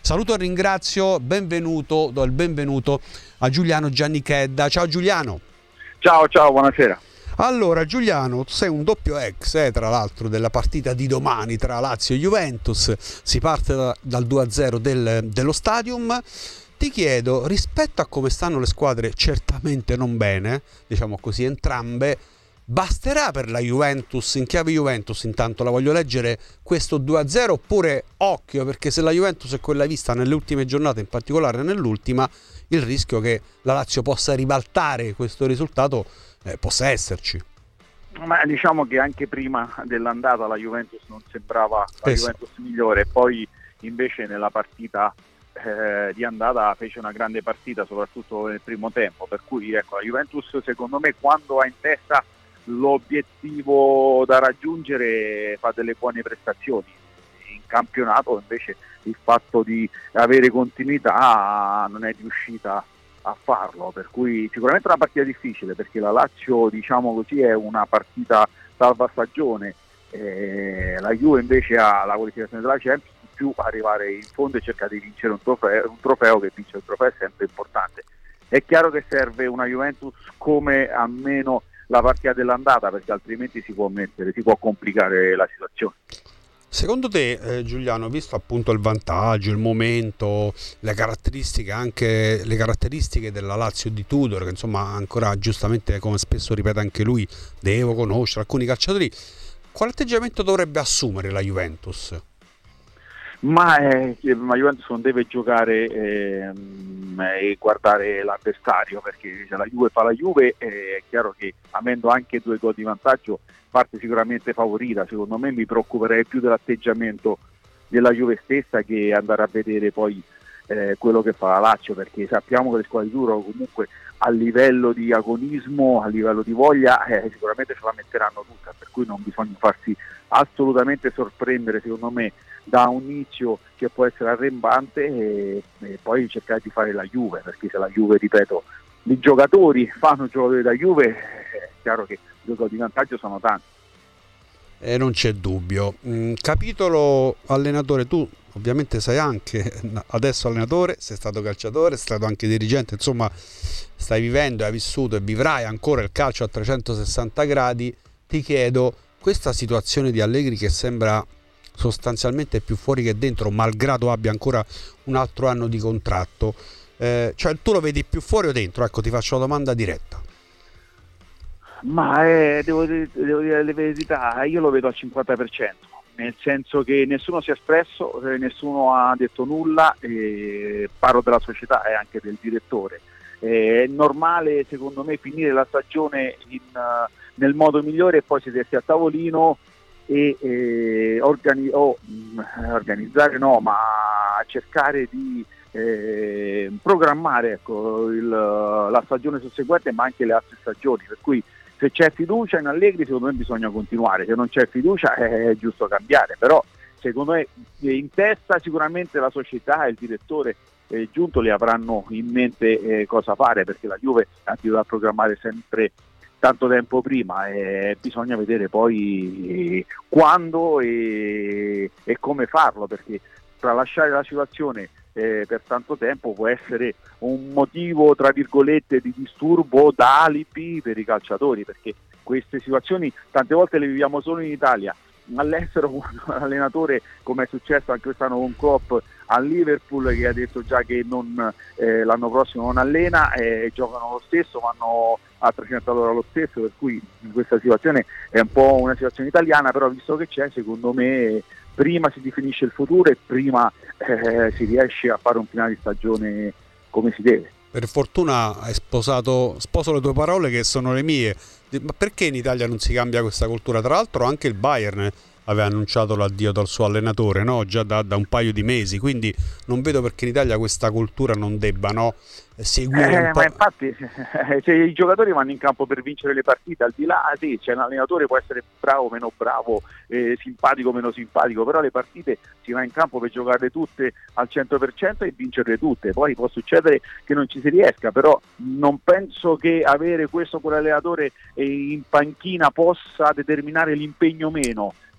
Saluto e ringrazio, do il benvenuto a Giuliano Giannichedda. Ciao Giuliano. Ciao, buonasera. Allora Giuliano, tu sei un doppio ex, tra l'altro, della partita di domani tra Lazio e Juventus. Si parte dal 2-0 dello Stadium. Ti chiedo, rispetto a come stanno le squadre, certamente non bene, diciamo così, entrambe, basterà per la Juventus, in chiave Juventus intanto la voglio leggere, questo 2-0, oppure occhio, perché se la Juventus è quella vista nelle ultime giornate, in particolare nell'ultima, il rischio che la Lazio possa ribaltare questo risultato possa esserci. Ma diciamo che anche prima dell'andata la Juventus non sembrava la Juventus migliore, poi invece nella partita di andata fece una grande partita, soprattutto nel primo tempo, per cui ecco, la Juventus secondo me quando ha in testa l'obiettivo da raggiungere fa delle buone prestazioni. In campionato invece il fatto di avere continuità non è riuscita a farlo, per cui sicuramente è una partita difficile, perché la Lazio, diciamo così, è una partita salva stagione, la Juve invece ha la qualificazione della Champions, più arrivare in fondo e cercare di vincere un trofeo, che vincere il trofeo è sempre importante. È chiaro che serve una Juventus come almeno la partita dell'andata, perché altrimenti si può complicare la situazione. Secondo te, Giuliano, visto appunto il vantaggio, il momento, le caratteristiche della Lazio di Tudor, che insomma ancora giustamente, come spesso ripete anche lui, devo conoscere alcuni calciatori, quale atteggiamento dovrebbe assumere la Juventus? Ma Juventus non deve giocare e guardare l'avversario, perché se la Juve fa la Juve è chiaro che, avendo anche 2 gol di vantaggio, parte sicuramente favorita. Secondo me mi preoccuperei più dell'atteggiamento della Juve stessa che andare a vedere poi quello che fa la Lazio, perché sappiamo che le squadre di Turco comunque a livello di agonismo, a livello di voglia, sicuramente ce la metteranno tutta, per cui non bisogna farsi assolutamente sorprendere, secondo me, da un inizio che può essere arrembante e poi cercare di fare la Juve, perché se la Juve, ripeto, i giocatori fanno giocatori da Juve, è chiaro che i giocatori di vantaggio sono tanti. Non c'è dubbio. Capitolo allenatore, tu ovviamente sei anche adesso allenatore, sei stato calciatore, sei stato anche dirigente, insomma stai vivendo, hai vissuto e vivrai ancora il calcio a 360 gradi. Ti chiedo, questa situazione di Allegri che sembra sostanzialmente più fuori che dentro, malgrado abbia ancora un altro anno di contratto, cioè tu lo vedi più fuori o dentro? Ecco, ti faccio la domanda diretta. Ma devo dire la verità, io lo vedo al 50%, nel senso che nessuno si è espresso, nessuno ha detto nulla, parlo della società e anche del direttore. È normale secondo me finire la stagione nel modo migliore e poi sedersi a tavolino e organizzare, no, ma cercare di programmare, ecco, la stagione susseguente, ma anche le altre stagioni, per cui se c'è fiducia in Allegri secondo me bisogna continuare, se non c'è fiducia è giusto cambiare, però secondo me in testa sicuramente la società e il direttore Giuntoli avranno in mente cosa fare, perché la Juve ha da programmare sempre tanto tempo prima e bisogna vedere poi quando e come farlo, perché tralasciare la situazione per tanto tempo può essere un motivo tra virgolette di disturbo, da alibi per i calciatori, perché queste situazioni tante volte le viviamo solo in Italia. All'estero un allenatore, come è successo anche quest'anno con Klopp a Liverpool, che ha detto già che l'anno prossimo non allena, giocano lo stesso, vanno a 300 all'ora lo stesso, per cui questa situazione è un po' una situazione italiana, però visto che c'è, secondo me prima si definisce il futuro e prima si riesce a fare un finale di stagione come si deve. Per fortuna hai sposo le tue parole che sono le mie. Ma perché in Italia non si cambia questa cultura? Tra l'altro anche il Bayern aveva annunciato l'addio dal suo allenatore, no? Già da un paio di mesi, quindi non vedo perché in Italia questa cultura non debba, no? Seguire un po'. Ma infatti se i giocatori vanno in campo per vincere le partite, al di là, sì, c'è un allenatore, può essere bravo, meno bravo, simpatico, meno simpatico, però le partite si va in campo per giocarle tutte al 100% e vincerle tutte. Poi può succedere che non ci si riesca, però non penso che avere questo con l'allenatore in panchina possa determinare l'impegno meno.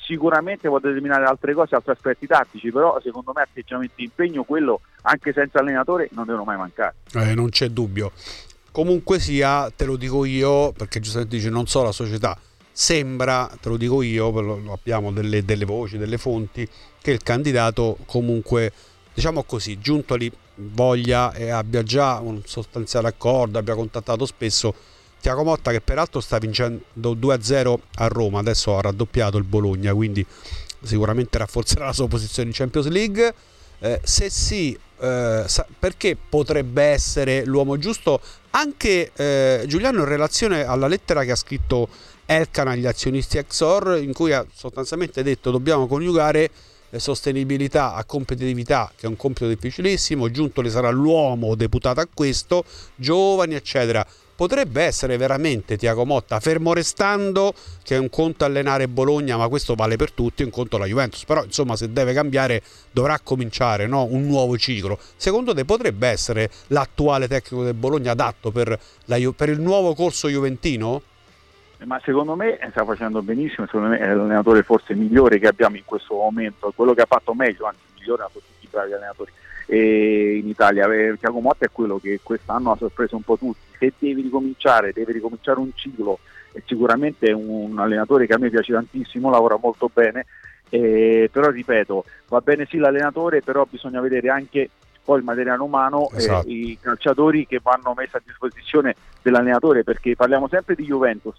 sicuramente può determinare altre cose, altri aspetti tattici, però secondo me atteggiamento di impegno, quello anche senza allenatore, non devono mai mancare. Non c'è dubbio. Comunque sia, te lo dico io, perché giustamente dice non so la società, sembra, te lo dico io, abbiamo delle voci, delle fonti, che il candidato comunque, diciamo così, giunto lì voglia e abbia già un sostanziale accordo, abbia contattato spesso Thiago Motta, che peraltro sta vincendo 2-0 a Roma, adesso ha raddoppiato il Bologna, quindi sicuramente rafforzerà la sua posizione in Champions League. Se sì, perché potrebbe essere l'uomo giusto anche Giuliano, in relazione alla lettera che ha scritto Elkann agli azionisti Exor, in cui ha sostanzialmente detto dobbiamo coniugare sostenibilità a competitività, che è un compito difficilissimo, Giuntoli sarà l'uomo deputato a questo, giovani eccetera. Potrebbe essere veramente Thiago Motta, fermo restando che è un conto allenare Bologna, ma questo vale per tutti, un conto la Juventus, però insomma se deve cambiare dovrà cominciare, no? Un nuovo ciclo. Secondo te potrebbe essere l'attuale tecnico del Bologna adatto per il nuovo corso juventino? Ma secondo me sta facendo benissimo, secondo me è l'allenatore forse migliore che abbiamo in questo momento, quello che ha fatto meglio, anzi migliore da tutti i bravi allenatori in Italia. Thiago Motta è quello che quest'anno ha sorpreso un po' tutti. Se deve ricominciare un ciclo, è sicuramente un allenatore che a me piace tantissimo, lavora molto bene, però ripeto, va bene sì l'allenatore, però bisogna vedere anche poi il materiale umano, esatto. I calciatori che vanno messi a disposizione dell'allenatore, perché parliamo sempre di Juventus.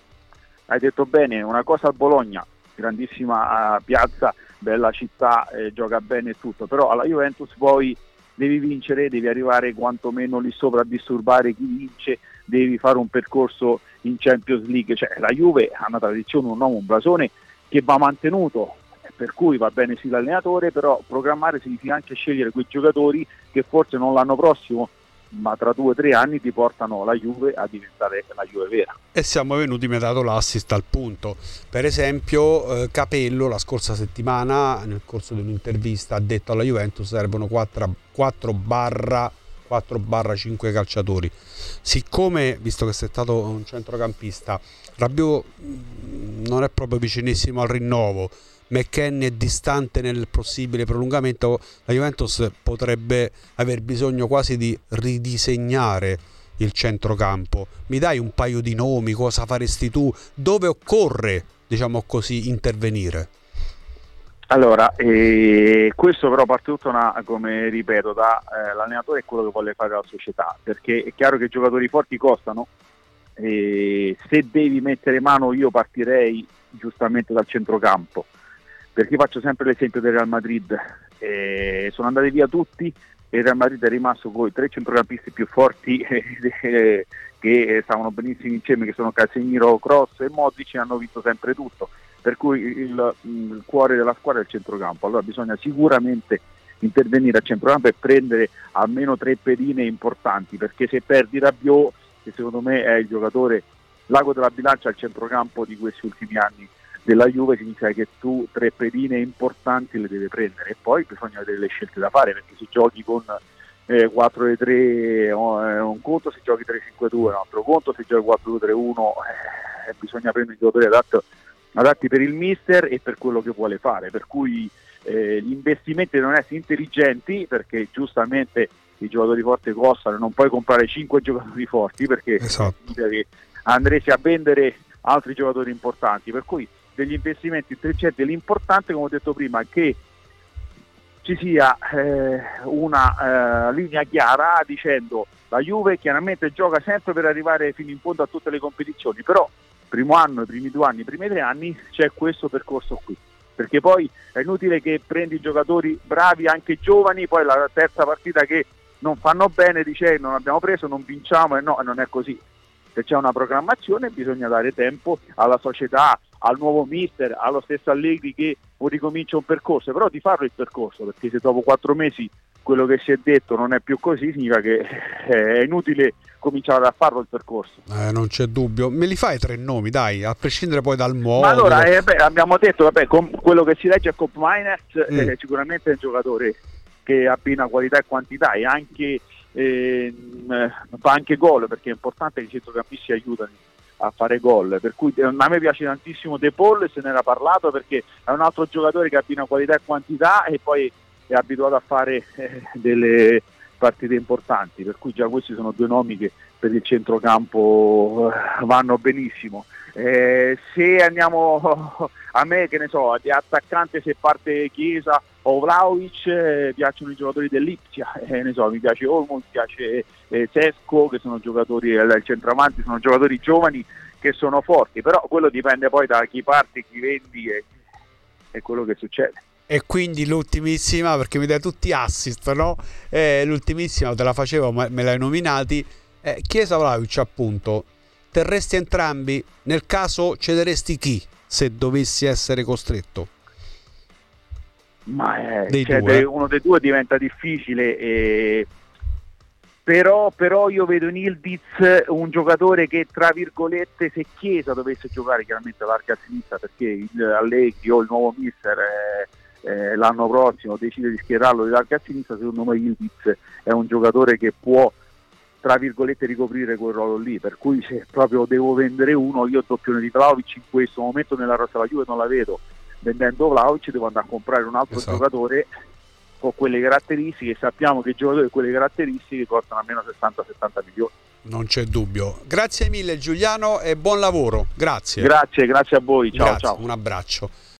Hai detto bene, una cosa al Bologna, grandissima piazza, bella città, gioca bene e tutto, però alla Juventus poi devi vincere, devi arrivare quantomeno lì sopra a disturbare chi vince, devi fare un percorso in Champions League, cioè la Juve ha una tradizione, un nome, un blasone che va mantenuto, per cui va bene sì l'allenatore, però programmare significa anche scegliere quei giocatori che forse non l'anno prossimo, ma tra 2 o 3 anni ti portano la Juve a diventare la Juve vera. E siamo venuti, mi ha dato l'assist al punto. Per esempio Capello la scorsa settimana nel corso di un'intervista ha detto alla Juventus servono 4/5 calciatori. Siccome, visto che sei stato un centrocampista, Rabiot non è proprio vicinissimo al rinnovo, McKennie è distante nel possibile prolungamento, la Juventus potrebbe aver bisogno quasi di ridisegnare il centrocampo. Mi dai un paio di nomi, cosa faresti tu, dove occorre, diciamo così, intervenire? Allora, questo però parte tutto, come ripeto, l'allenatore è quello che vuole fare la società, perché è chiaro che i giocatori forti costano, se devi mettere mano io partirei giustamente dal centrocampo, perché faccio sempre l'esempio del Real Madrid, sono andati via tutti e il Real Madrid è rimasto con i 3 centrocampisti più forti che stavano benissimo insieme, che sono Casemiro, Kroos e Modric, e hanno vinto sempre tutto, per cui il cuore della squadra è il centrocampo. Allora bisogna sicuramente intervenire al centrocampo e prendere almeno 3 pedine importanti, perché se perdi Rabiot, che secondo me è il giocatore l'ago della bilancia al centrocampo di questi ultimi anni della Juve, significa che tu 3 pedine importanti le devi prendere, e poi bisogna vedere le scelte da fare, perché se giochi con 4-3 è un conto, se giochi 3-5-2 è un altro conto, se giochi 4-2-3-1 bisogna prendere i giocatori adatti per il mister e per quello che vuole fare, per cui gli investimenti devono essere intelligenti, perché giustamente i giocatori forti costano, non puoi comprare 5 giocatori forti, perché esatto, che andresti a vendere altri giocatori importanti, per cui degli investimenti intelligenti. L'importante, come ho detto prima, è che ci sia una linea chiara, dicendo la Juve chiaramente gioca sempre per arrivare fino in fondo a tutte le competizioni, però primo anno, i primi 2 anni, i primi 3 anni c'è questo percorso qui, perché poi è inutile che prendi giocatori bravi, anche giovani, poi la terza partita che non fanno bene dice non abbiamo preso, non vinciamo, e no, non è così. Se c'è una programmazione bisogna dare tempo alla società, al nuovo mister, allo stesso Allegri che ricomincia un percorso, però di farlo il percorso, perché se dopo 4 mesi quello che si è detto non è più così, significa che è inutile cominciare a farlo il percorso. Non c'è dubbio. Me li fai 3 nomi, dai, a prescindere poi dal modo. Ma allora, abbiamo detto, con quello che si legge a Cop Miners, sicuramente è un giocatore che abbina qualità e quantità, e anche fa anche gol, perché è importante che i centrocampisti aiutano a fare gol, per cui a me piace tantissimo De Paul, e se ne era parlato perché è un altro giocatore che abbina qualità e quantità e poi è abituato a fare delle partite importanti, per cui già questi sono due nomi che per il centrocampo vanno benissimo. Se andiamo a me, che ne so, di attaccante, se parte Chiesa o Vlahovic, piacciono i giocatori dell'Ipsia, ne so, mi piace Olmo, mi piace Sesco, che sono giocatori al centravanti, sono giocatori giovani che sono forti, però quello dipende poi da chi parte, chi vendi e quello che succede. E quindi l'ultimissima, perché mi dai tutti assist, no? L'ultimissima te la facevo, ma me l'hai nominati. Chiesa, Vlahovic, appunto. Terresti entrambi? Nel caso cederesti chi, se dovessi essere costretto? Ma due. Uno dei due diventa difficile, però io vedo in Yildiz un giocatore che, tra virgolette, se Chiesa dovesse giocare chiaramente larga a sinistra, perché Allegri o il nuovo mister l'anno prossimo decide di schierarlo di larga a sinistra, secondo me Yildiz è un giocatore che può, tra virgolette, ricoprire quel ruolo lì, per cui se proprio devo vendere uno, io il doppione di Vlahovic in questo momento nella rosa della Juve non la vedo. Vendendo Vlahovic devo andare a comprare un altro giocatore con quelle caratteristiche, sappiamo che i giocatori con quelle caratteristiche costano almeno 60-70 milioni. Non c'è dubbio. Grazie mille Giuliano e buon lavoro. Grazie. Grazie a voi, ciao. Grazie, ciao. Un abbraccio.